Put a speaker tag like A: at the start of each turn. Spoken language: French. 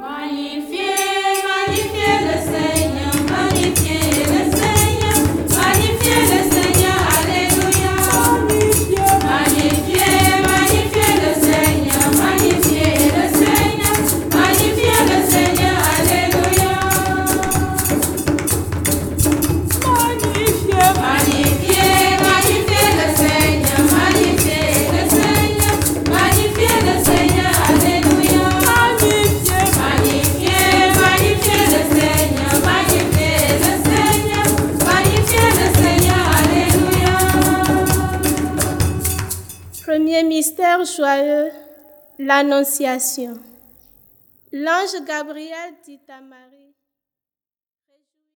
A: Premier mystère joyeux, l'Annonciation. L'ange Gabriel dit à Marie: